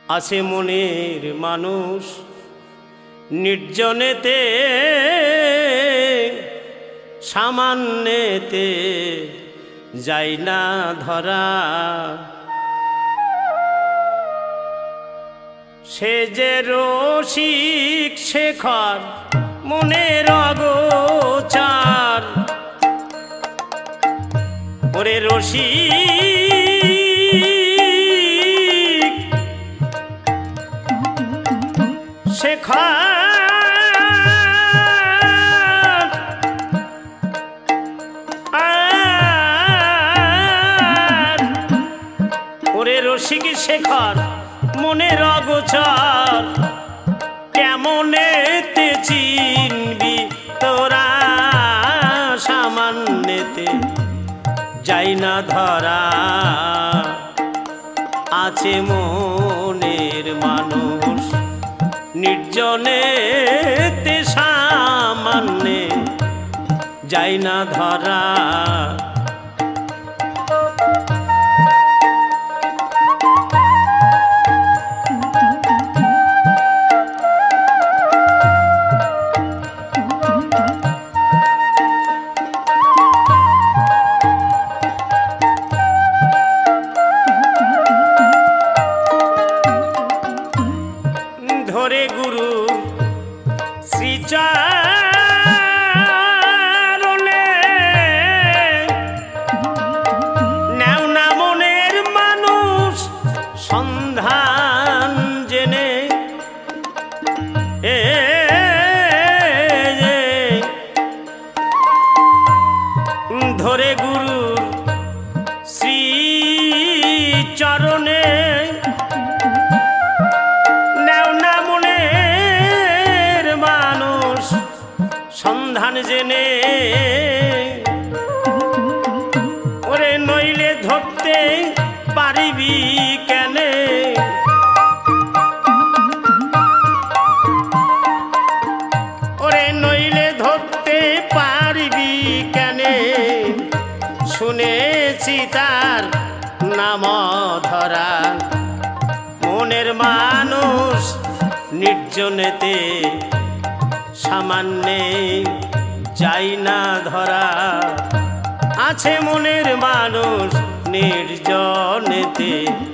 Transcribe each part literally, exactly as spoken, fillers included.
আছে মনের মানুষ নির্জনেতে সামান্যেতে যাই না ধরা। সে যে রসিক শেখর মনের অগোচার, ওরে রসিক শেখর ওরে রসিক শেখর মনের অগোচর, কেমনেতে চিনবি তোরা সামান্যেতে যাই না ধরা। আছে মনের মানুষ নির্জনেতে সামান্যে যাই না ধরা। ধরে গুরু শ্রীচরণে নেও না মনের মানুষ সন্ধান জেনে। এ ধরে গুরু শ্রীচরণে সন্ধান জেনে, ওরে নইলে ধরতে পারিবি কেনে। ওরে নইলে ধরতে পারিবি কেনে, শুনেছি তার নাম ধরা। মনের মানুষ নির্জনেতে সামান্যে যাই না ধরা। আছে মনের মানুষ নির্জনেতে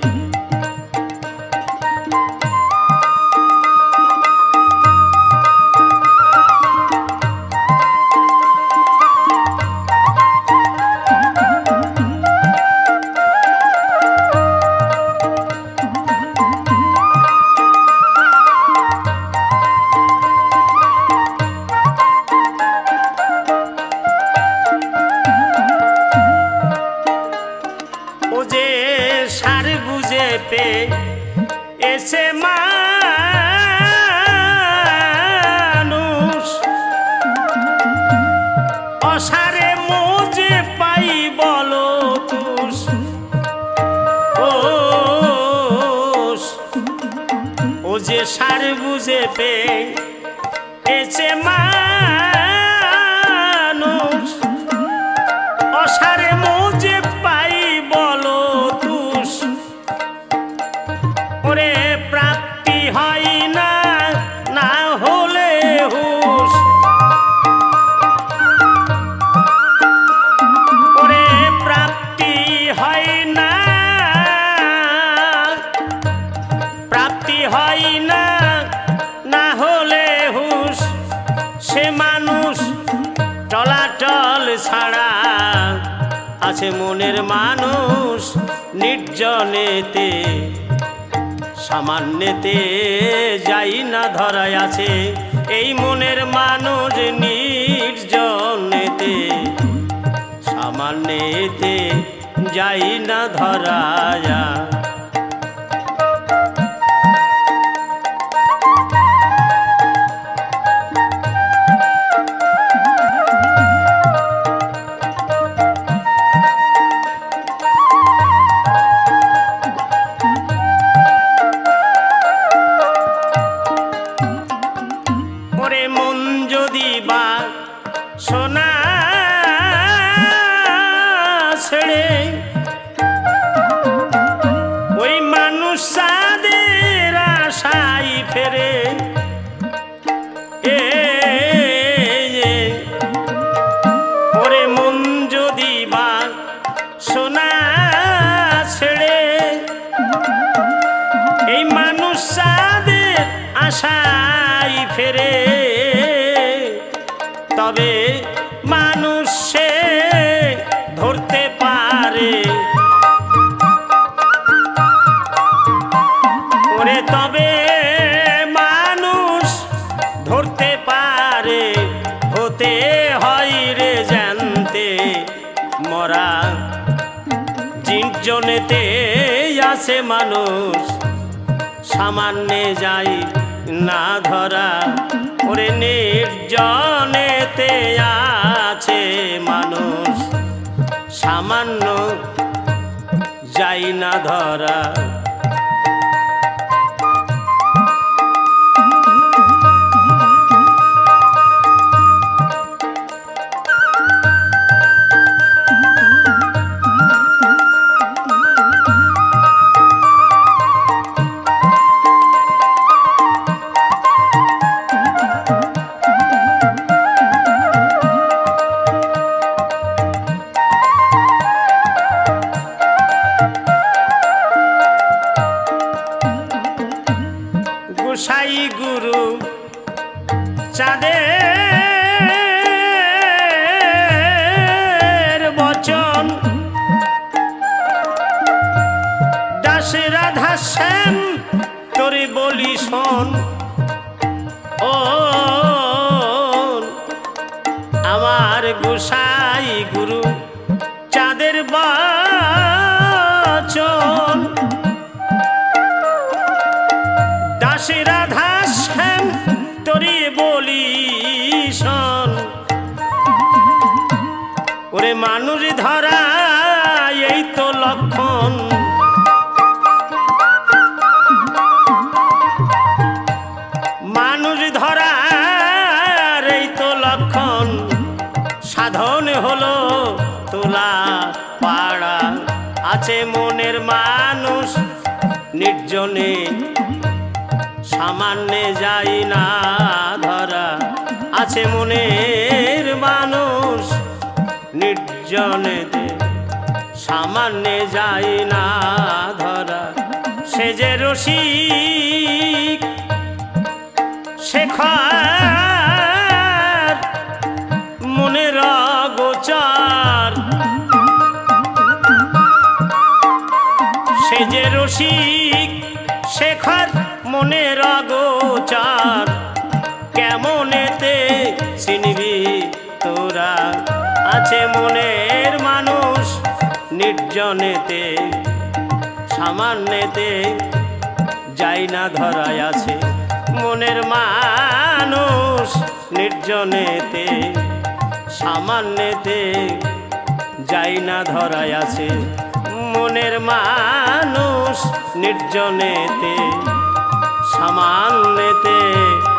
এসে মানুষ অসারে মোজে পাই বলো তুষ। ও যে সার বুঝে পে এসে মানুষ অসারে মোজে পাই বলো তুষ। ওরে প্রাপ্তি হয় না না হলে হুশ। ওরে প্রাপ্তি হয় না প্রাপ্তি হয় না না হলে হুশ। সে মানুষ টলাটল ছাড়া আছে মনের মানুষ নির্জনেতে সামান্যেতে যাই না ধরায়। আছে এই মনের মানুষ নির্জনেতে সামান্যেতে যাই না ধরায়। মন যদি বা সোনা ছেড়ে ফেরে এ ওরে মন যদি বা সোনা ছেড়ে এই মানুষ সাদের আশাই ফেরে তবে মানুষ সে ধরতে পারে ওরে তবে মানুষ ধরতে পারে হতে হয় রে জানতে মরা জিনজনেতে আছে মানুষ সামান্যে যাই না ধরা ওরে নির্জনেতে আছে মানুষ সামান্য যাই না ধরা গোসাই গুরু চাঁদের বচন দাস রাধা শ্যাম তোরে বলি শোন ও আমার গোসাই গুরু চাঁদের বচন দাস রাধা শ্যাম তোরে বলি শোন ওরে মানুষ ধরা এই তো লক্ষণ মানুষ ধরা এই তো লক্ষণ সাধন হলো তোলা পাড়া আছে মনের মানুষ নির্জনে সামান্যে যাই না ধরা আছে মনের মানুষ নির্জনেতে সামান্যে যাই না ধরা সে যে রসিক শেখার মনের গোচার সে যে রসিক শেখার মনের গোচার কেমনেতে চিনবি তোরা আছে মনের মানুষ নির্জনেতে সামান্যেতে যাই না ধরায় আছে মনের মানুষ নির্জনেতে সামান্যেতে যাই না ধরায় আছে মনের মানুষ নির্জনেতে সামান্যেতে